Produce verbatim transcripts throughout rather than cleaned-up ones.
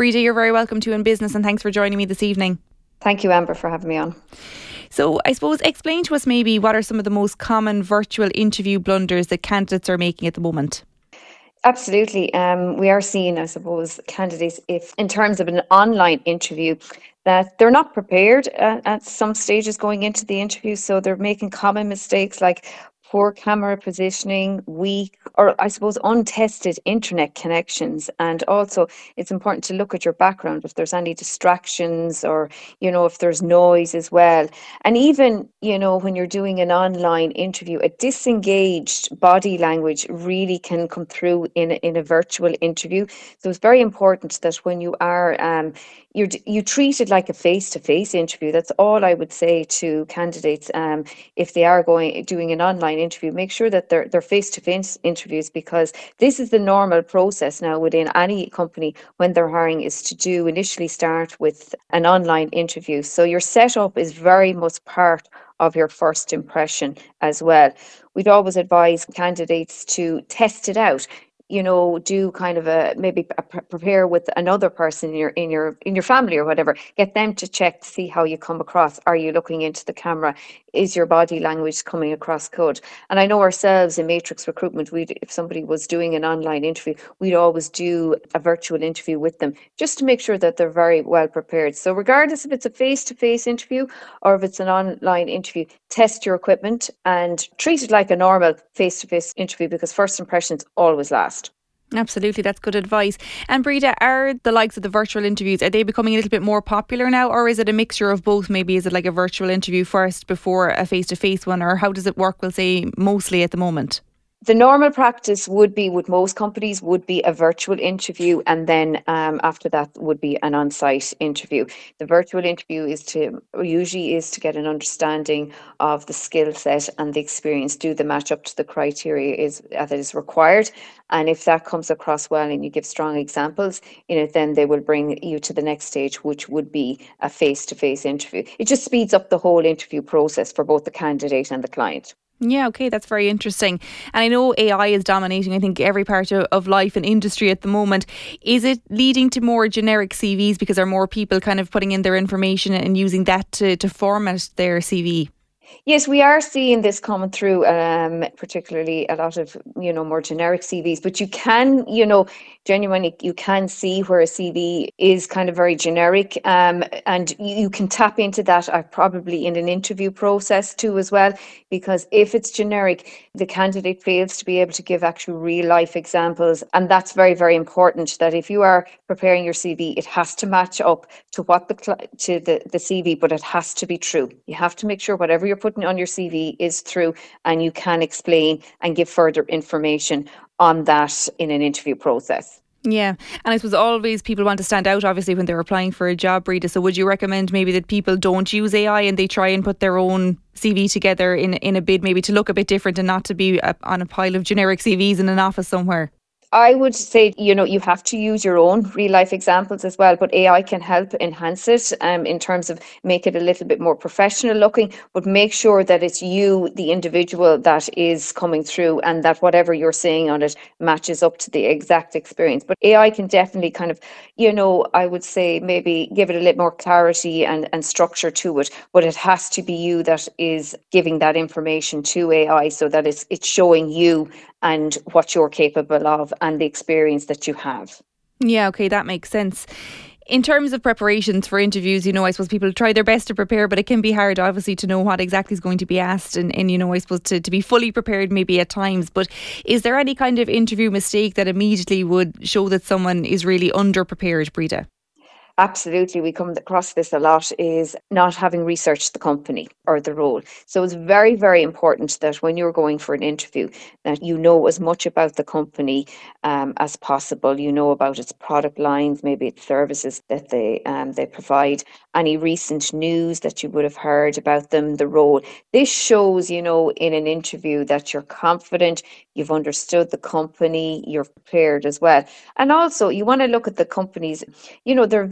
Breda, you're very welcome to In Business and thanks for joining me this evening. Thank you, Amber, for having me on. So I suppose explain to us maybe what are some of the most common virtual interview blunders that candidates are making at the moment? Absolutely. Um, we are seeing, I suppose, candidates, if in terms of an online interview, that they're not prepared at, at some stages going into the interview. So they're making common mistakes like poor camera positioning, weak, or I suppose untested internet connections. And also, it's important to look at your background if there's any distractions or, you know, if there's noise as well. And even, you know, when you're doing an online interview, a disengaged body language really can come through in, a- in a virtual interview. So it's very important that when you are, um, you you treat it like a face-to-face interview. That's all I would say to candidates. Um, if they are going doing an online interview, make sure that they're they're face-to-face interviews, because this is the normal process now within any company when they're hiring, is to do initially start with an online interview. So your setup is very much part of your first impression as well. We'd always advise candidates to test it out. You know, do kind of a maybe a pre- prepare with another person in your in your in your family or whatever. Get them to check to see how you come across. Are you looking into the camera? Is your body language coming across good? And I know ourselves in Matrix Recruitment, we if somebody was doing an online interview, we'd always do a virtual interview with them just to make sure that they're very well prepared. So regardless if it's a face-to-face interview or if it's an online interview, test your equipment and treat it like a normal face-to-face interview, because first impressions always last. Absolutely, that's good advice. And Breda, are the likes of the virtual interviews, are they becoming a little bit more popular now, or is it a mixture of both? Maybe is it like a virtual interview first before a face-to-face one, or how does it work, we'll say, mostly at the moment? The normal practice would be, with most companies, would be a virtual interview, and then um, after that would be an on-site interview. The virtual interview is to usually is to get an understanding of the skill set and the experience. Do the match up to the criteria is uh, that is required, and if that comes across well and you give strong examples in it, then they will bring you to the next stage, which would be a face-to-face interview. It just speeds up the whole interview process for both the candidate and the client. Yeah, okay, that's very interesting. And I know A I is dominating, I think, every part of, of life and industry at the moment. Is it leading to more generic C Vs because are more people kind of putting in their information and using that to, to format their C V? Yes, we are seeing this coming through, um, particularly a lot of, you know, more generic C Vs. But you can, you know, genuinely, you can see where a C V is kind of very generic, um, and you, you can tap into that uh, probably in an interview process too as well. Because if it's generic, the candidate fails to be able to give actual real life examples, and that's very, very important. That if you are preparing your C V, it has to match up to what the cli- to the the C V, but it has to be true. You have to make sure whatever you're putting on your C V is true, and you can explain and give further information on that in an interview process. Yeah, and I suppose always people want to stand out, obviously, when they're applying for a job, Rita. So would you recommend maybe that people don't use A I and they try and put their own C V together in in a bid maybe to look a bit different and not to be uh, on a pile of generic C Vs in an office somewhere? I would say, you know, you have to use your own real life examples as well, but A I can help enhance it um, in terms of make it a little bit more professional looking, but make sure that it's you, the individual, that is coming through, and that whatever you're saying on it matches up to the exact experience. But A I can definitely kind of, you know, I would say maybe give it a little more clarity and, and structure to it, but it has to be you that is giving that information to A I, so that it's it's showing you and what you're capable of and the experience that you have. Yeah, okay, that makes sense. In terms of preparations for interviews, you know, I suppose people try their best to prepare, but it can be hard, obviously, to know what exactly is going to be asked and, and you know, I suppose to, to be fully prepared maybe at times. But is there any kind of interview mistake that immediately would show that someone is really underprepared, Breda? Absolutely, we come across this a lot, is not having researched the company or the role. So it's very, very important that when you're going for an interview, that you know as much about the company um, as possible. You know about its product lines, maybe its services that they um, they provide, any recent news that you would have heard about them, the role. This shows, you know, in an interview that you're confident, you've understood the company, you're prepared as well. And also, you want to look at the companies, you know, their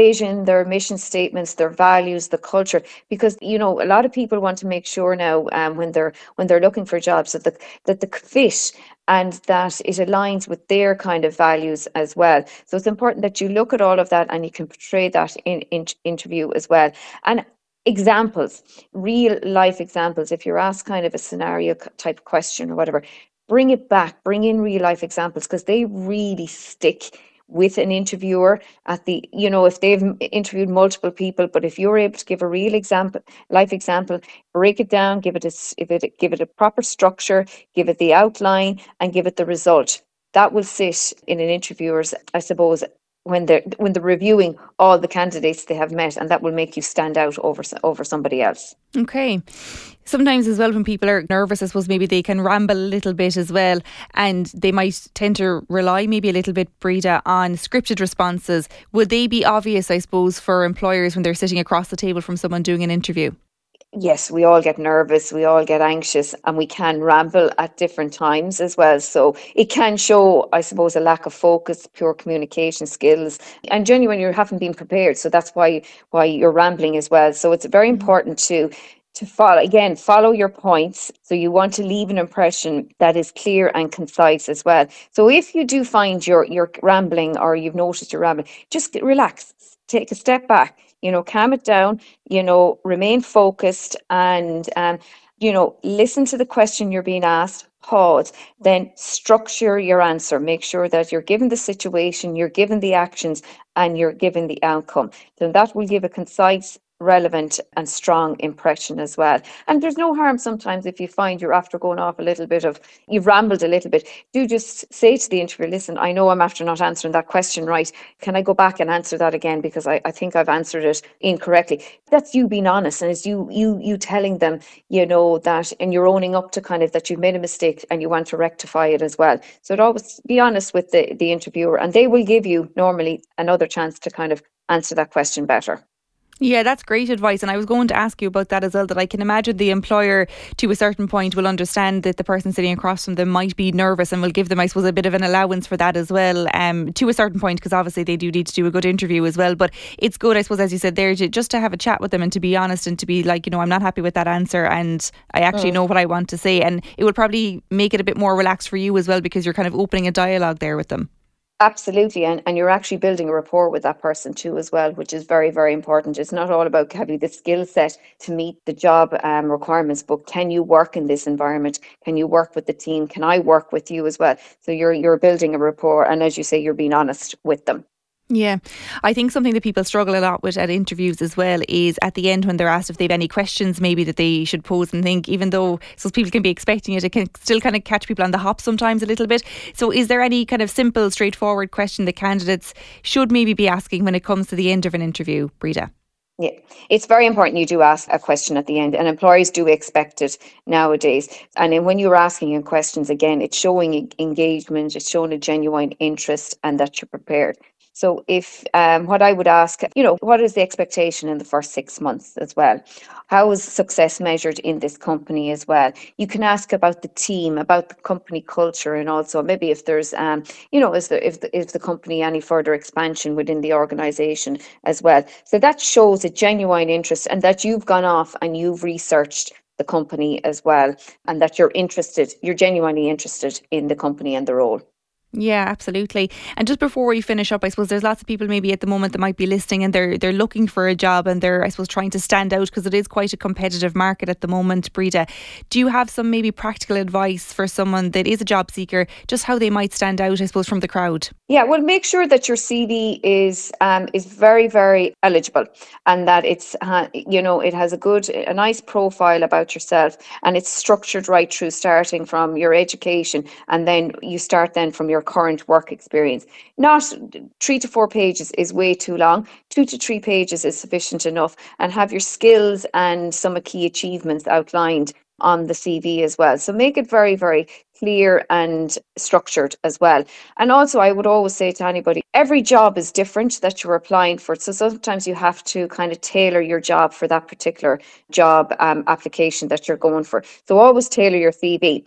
vision, their mission statements, their values, the culture, because you know a lot of people want to make sure now um, when they're when they're looking for jobs that the that the fit and that it aligns with their kind of values as well. So it's important that you look at all of that and you can portray that in, in interview as well. And examples, real life examples. If you're asked kind of a scenario type question or whatever, bring it back, bring in real life examples because they really stick with an interviewer at the, you know, if they've interviewed multiple people, but if you're able to give a real example, life example, break it down, give it a, if it, give it a proper structure, give it the outline and give it the result. That will sit in an interviewer's, I suppose, when they're when they're reviewing all the candidates they have met, and that will make you stand out over over somebody else. Okay. Sometimes as well when people are nervous, I suppose maybe they can ramble a little bit as well, and they might tend to rely maybe a little bit, Breda, on scripted responses. Would they be obvious, I suppose, for employers when they're sitting across the table from someone doing an interview? Yes, we all get nervous, we all get anxious, and we can ramble at different times as well. So it can show, I suppose, a lack of focus, poor communication skills, and genuinely you haven't been prepared. So that's why why you're rambling as well. So it's very important to to follow again, follow your points. So you want to leave an impression that is clear and concise as well. So if you do find you're you're rambling or you've noticed you're rambling, just relax, take a step back. You know, calm it down, you know, remain focused and, um, you know, listen to the question you're being asked, pause, then structure your answer. Make sure that you're given the situation, you're given the actions and you're given the outcome. Then that will give a concise, relevant and strong impression as well. And there's no harm sometimes if you find you're after going off a little bit of, you've rambled a little bit, do just say to the interviewer, listen, I know I'm after not answering that question right. Can I go back and answer that again? Because I, I think I've answered it incorrectly. That's you being honest, and it's you you you telling them, you know, that, and you're owning up to kind of that you've made a mistake and you want to rectify it as well. So it always be honest with the, the interviewer, and they will give you normally another chance to kind of answer that question better. Yeah, that's great advice. And I was going to ask you about that as well, that I can imagine the employer to a certain point will understand that the person sitting across from them might be nervous and will give them, I suppose, a bit of an allowance for that as well, um, to a certain point, because obviously they do need to do a good interview as well. But it's good, I suppose, as you said there, to, just to have a chat with them and to be honest and to be like, you know, I'm not happy with that answer and I actually mm. know what I want to say. And it would probably make it a bit more relaxed for you as well, because you're kind of opening a dialogue there with them. Absolutely, and, and you're actually building a rapport with that person too as well, which is very, very important. It's not all about having the skill set to meet the job um, requirements, but can you work in this environment? Can you work with the team? Can I work with you as well? So you're you're building a rapport, and as you say, you're being honest with them. Yeah, I think something that people struggle a lot with at interviews as well is at the end when they're asked if they have any questions maybe that they should pose, and think, even though so people can be expecting it, it can still kind of catch people on the hop sometimes a little bit. So is there any kind of simple, straightforward question that candidates should maybe be asking when it comes to the end of an interview, Breda? Yeah, it's very important you do ask a question at the end, and employers do expect it nowadays. And then when you're asking questions, again, it's showing engagement, it's showing a genuine interest and that you're prepared. So if um, what I would ask, you know, what is the expectation in the first six months as well? How is success measured in this company as well? You can ask about the team, about the company culture, and also maybe if there's, um, you know, is there if the, if the company any further expansion within the organisation as well. So that shows a genuine interest, and that you've gone off and you've researched the company as well, and that you're interested, you're genuinely interested in the company and the role. Yeah, absolutely. And just before we finish up, I suppose there's lots of people maybe at the moment that might be listening and they're they're looking for a job and they're, I suppose, trying to stand out because it is quite a competitive market at the moment, Breda. Do you have some maybe practical advice for someone that is a job seeker, just how they might stand out, I suppose, from the crowd? Yeah, well, make sure that your C V is um, is very, very eligible, and that it's uh, you know it has a good, a nice profile about yourself, and it's structured right through, starting from your education, and then you start then from your current work experience. Not three to four pages is way too long. Two to three pages is sufficient enough, and have your skills and some key achievements outlined on the C V as well. So make it very, very clear and structured as well. And also, I would always say to anybody, every job is different that you're applying for. So sometimes you have to kind of tailor your job for that particular job um, application that you're going for. So always tailor your C V.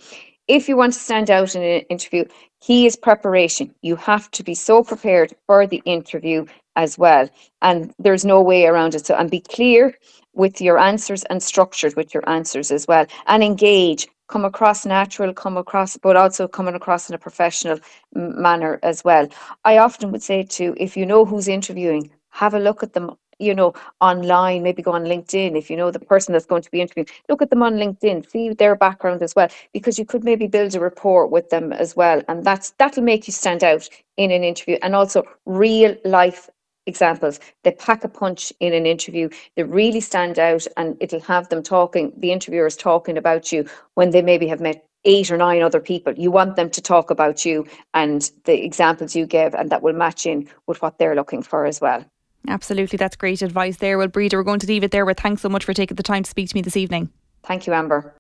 if you want to stand out in an interview, key is preparation. You have to be so prepared for the interview as well. And there's no way around it. So, and be clear with your answers and structured with your answers as well. And engage, come across natural, come across, but also coming across in a professional manner as well. I often would say to, if you know who's interviewing, have a look at them, you know, online, maybe go on LinkedIn. If you know the person that's going to be interviewing, look at them on LinkedIn, see their background as well, because you could maybe build a rapport with them as well. And that's that'll make you stand out in an interview. And also real life examples. They pack a punch in an interview. They really stand out, and it'll have them talking, the interviewers talking about you when they maybe have met eight or nine other people. You want them to talk about you and the examples you give, and that will match in with what they're looking for as well. Absolutely, that's great advice there. Well, Breda, we're going to leave it there, but thanks so much for taking the time to speak to me this evening. Thank you, Amber.